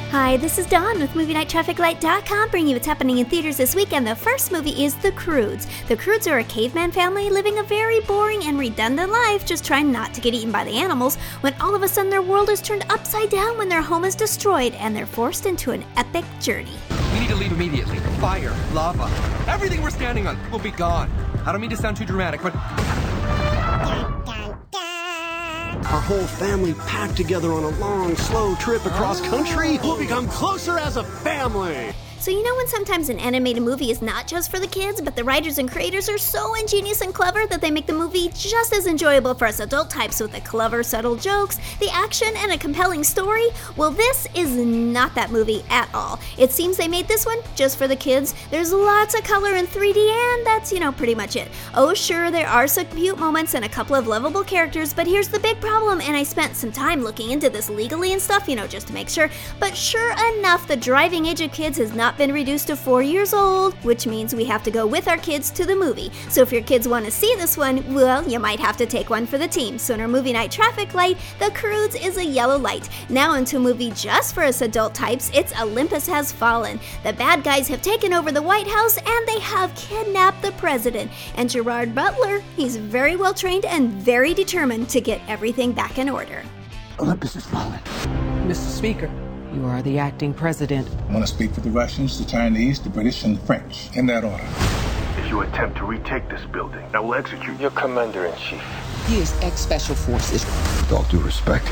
Hi, this is Dawn with MovieNightTrafficLight.com bringing you what's happening in theaters this weekend. The first movie is The Croods. The Croods are a caveman family living a very boring and redundant life, just trying not to get eaten by the animals, when all of a sudden their world is turned upside down when their home is destroyed and they're forced into an epic journey. We need to leave immediately. Fire, lava, everything we're standing on will be gone. I don't mean to sound too dramatic, but... Our whole family packed together on a long, slow trip across country. We'll become closer as a family. So you know when sometimes an animated movie is not just for the kids, but the writers and creators are so ingenious and clever that they make the movie just as enjoyable for us adult types with the clever, subtle jokes, the action, and a compelling story? Well, this is not that movie at all. It seems they made this one just for the kids. There's lots of color in 3D, and that's, pretty much it. Oh, sure, there are some cute moments and a couple of lovable characters, but here's the big problem, and I spent some time looking into this legally and stuff, just to make sure. But sure enough, the driving age of kids has not been reduced to 4 years old, which means we have to go with our kids to the movie. So if your kids want to see this one, well, you might have to take one for the team. So in our movie night traffic light, The Croods is a yellow light. Now into a movie just for us adult types, it's Olympus Has Fallen. The bad guys have taken over the White House and they have kidnapped the president. And Gerard Butler, he's very well trained and very determined to get everything back in order. Olympus Has Fallen. Mr. Speaker, You are the acting president. I want to speak for the Russians, the Chinese, the British, and the French. In that order. If you attempt to retake this building, I will execute your commander-in-chief. He is ex-special forces. With all due respect,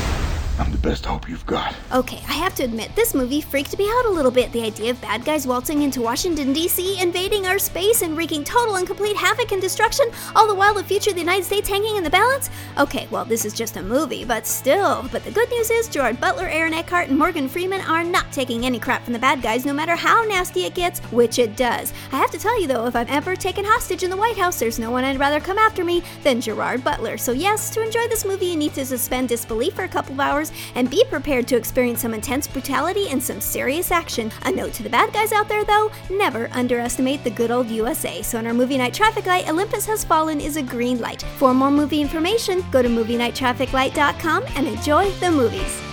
I'm the best hope you've got. Okay, I have to admit, this movie freaked me out a little bit. The idea of bad guys waltzing into Washington, D.C., invading our space and wreaking total and complete havoc and destruction, all the while the future of the United States hanging in the balance? Okay, well, this is just a movie, but still. But the good news is Gerard Butler, Aaron Eckhart, and Morgan Freeman are not taking any crap from the bad guys, no matter how nasty it gets, which it does. I have to tell you, though, if I'm ever taken hostage in the White House, there's no one I'd rather come after me than Gerard Butler. So yes, to enjoy this movie, you need to suspend disbelief for a couple of hours and be prepared to experience some intense brutality and some serious action. A note to the bad guys out there, though, never underestimate the good old USA. So in our movie night traffic light, Olympus Has Fallen is a green light. For more movie information, go to MovieNightTrafficLight.com and enjoy the movies.